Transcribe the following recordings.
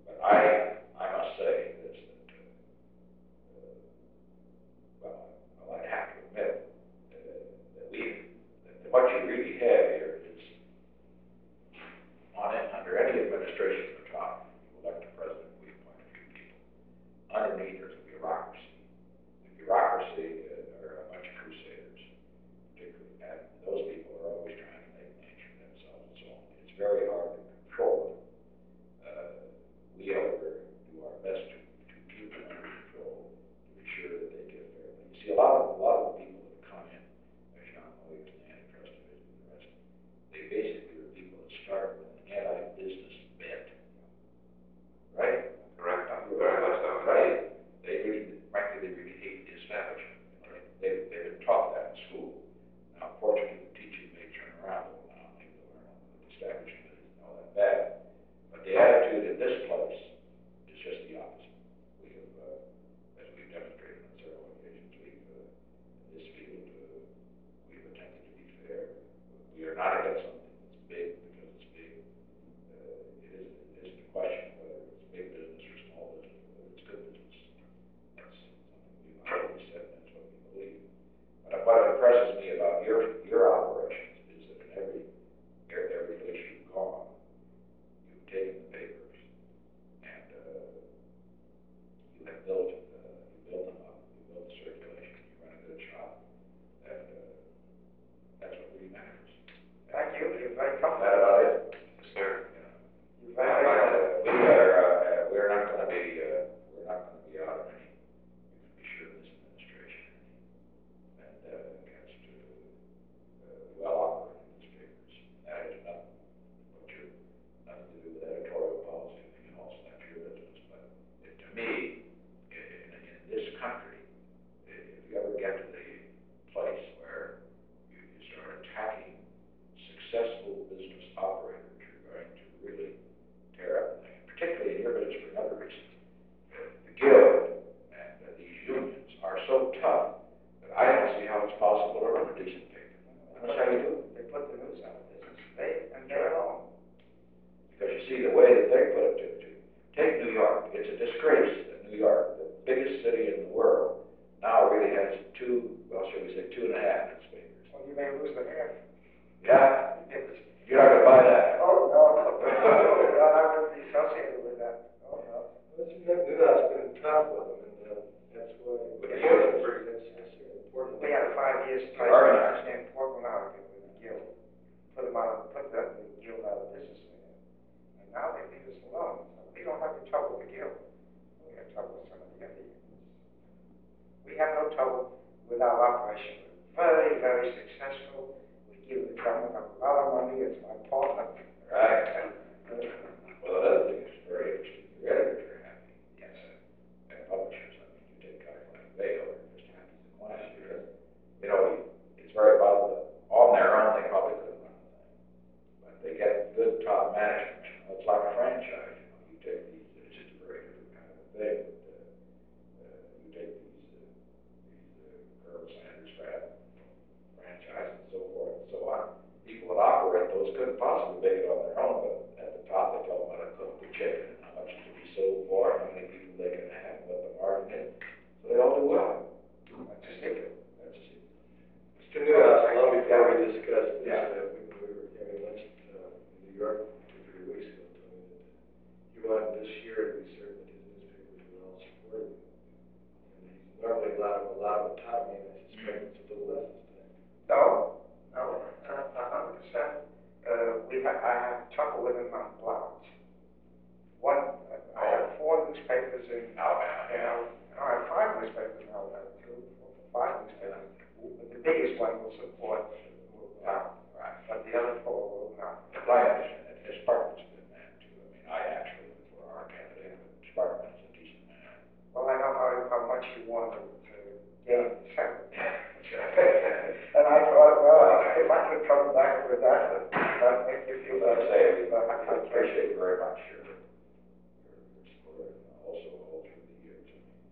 But I must say this, that, well, I have to admit that that what you really have here is, under any administration at the top, you elect a president, we appoint a few people. Underneath, there's a bureaucracy. The bureaucracy are a bunch of crusaders, particularly, and those people are always trying to make names for themselves and so on. It's very hard to control them. We, however, do our best to keep them under control, to be sure that they get fair. You see, a lot of the people that come in, as Jean Moyer was in the antitrust division and the rest, they basically are people that start with an anti-business bent, right? Correct. Very much so. Right. Frankly, they really hate the establishment. They've been taught that in school. Now, fortunately, the teaching may turn around a little now, and maybe they'll learn that the establishment isn't all that bad. But the attitude in this place is just the opposite. We have, as we've demonstrated on several occasions, in this field, we've attempted to be fair. We are not against something that's big because it's big. It isn't a question of whether it's big business or small business, or whether it's good business. That's something we've always said, and that's what we believe. But what impresses me about your operations is that in every place you've gone, you've taken the papers and you have built them up, you built the circulation, you run a good shop, and that's what really matters. Thank you. You're very Is that comfortable. about it? Yes, sir. You're very comfortable. We're not going to be out of any. You can be sure of this administration and against well-operated newspapers. That has nothing to do with editorial policy or anything else. That's your business. But to me, in this country, if you ever get to the place where you start attacking successful business operators, you're going to really tear up the thing. Particularly in your business for another reason. The Guild and these unions are so tough that I don't see how it's possible to run a decent paper. That's how you do it. They put the news out of business. They're alone. Because you see, the way that they put it to take New York. It's a disgrace that New York, the biggest city in the world, now really has shall we say, 2.5 newspapers. Well, you may lose the half. Yeah? Yes. You're not going to buy that. Oh, no. I wouldn't be associated with that. Oh, no. Mr. Newhouse been tough with them, and that's why. With the unions. That's important. We had a 5-year strike Organized. in Portland, Oregon with the Guild. Put the Guild out of business there. And now they leave us alone. So we don't have any trouble with the Guild. We have trouble with some of the other unions. We have no trouble with our operation. We're very, very successful. We give the government a lot of money. It's my partner. Right. Well, another thing is very interesting. Your editors are happy. Yes. And publishers. I mean, you take guys like Vail, they're just happy as a clam because, it's very possible that on their own they probably couldn't run the thing. But they get good top management. It's like a franchise. You take these. It's just a very different kind of a thing. You take these Colonel Sanders franchise and so forth and so on. People that operate those couldn't possibly make it on their own, but at the top they tell them how to cook the chicken and how much is to be sold for and how many people they can have and what the margin is. So they all do well. That's a secret. That's a secret. Mr. Newhouse, long before we discussed this, Yeah. when we were having lunch in New York 2 or 3 weeks ago, told me that he wanted this year to be certain that his newspapers were all supported. And he's normally allowed of autonomy, and I suspect it's a little less this time. No, 100%. I have trouble with them on blogs. I have 4 newspapers in Alabama. I have 5 newspapers in Alabama, 5 newspapers. But the biggest one will support Tom. Right. But the other 4 will not. I understand that. Sparkman's a good man, too. I mean, I actually, for our candidate, Sparkman is a decent man. Well, I know how much you want to gain the Senate. And I thought, well, if I could come back with that, that'd make you feel better. I appreciate you very much your support, also all through the years.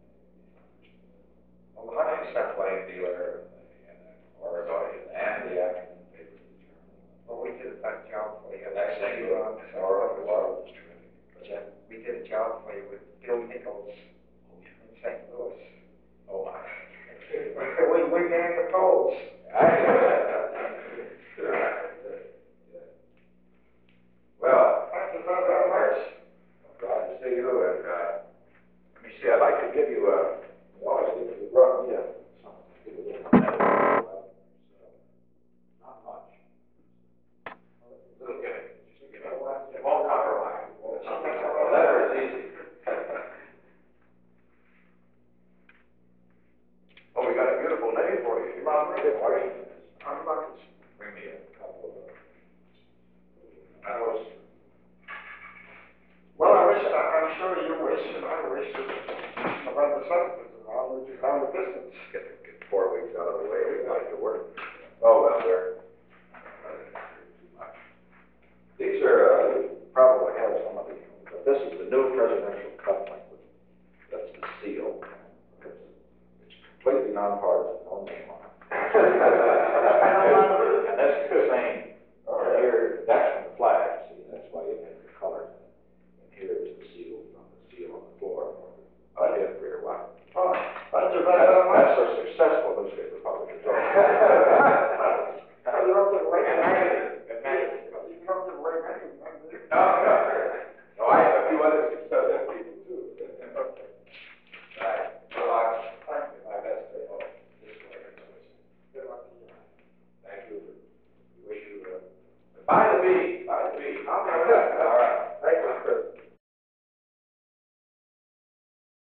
Well, And 100%. Plain Dealer and Oregon and the afternoon papers of the Journal. Well, we did a better job for you. That's thank you. Laurel was terrific. What's that? We did a job for you with Bill Nichols in St. Louis. Oh, my. We manned the polls. Well, Thank you very much. glad to see you, and, let me see, I'd like to give you You brought me not much. little gimmick, just a gimmick. It won't compromise. The letter is easy. Oh, we got a beautiful name for you. You're on radio. Washington is. I'm lucky. Bring me a couple of them. I was, Well, I'm sure you wish, and I wish that November 7th is around, we could down the distance. get 4 weeks out of the way, we'd like to work. Oh, well, there. These are, you probably have some of these, but this is the new presidential cufflink. That's the seal. It's completely nonpartisan.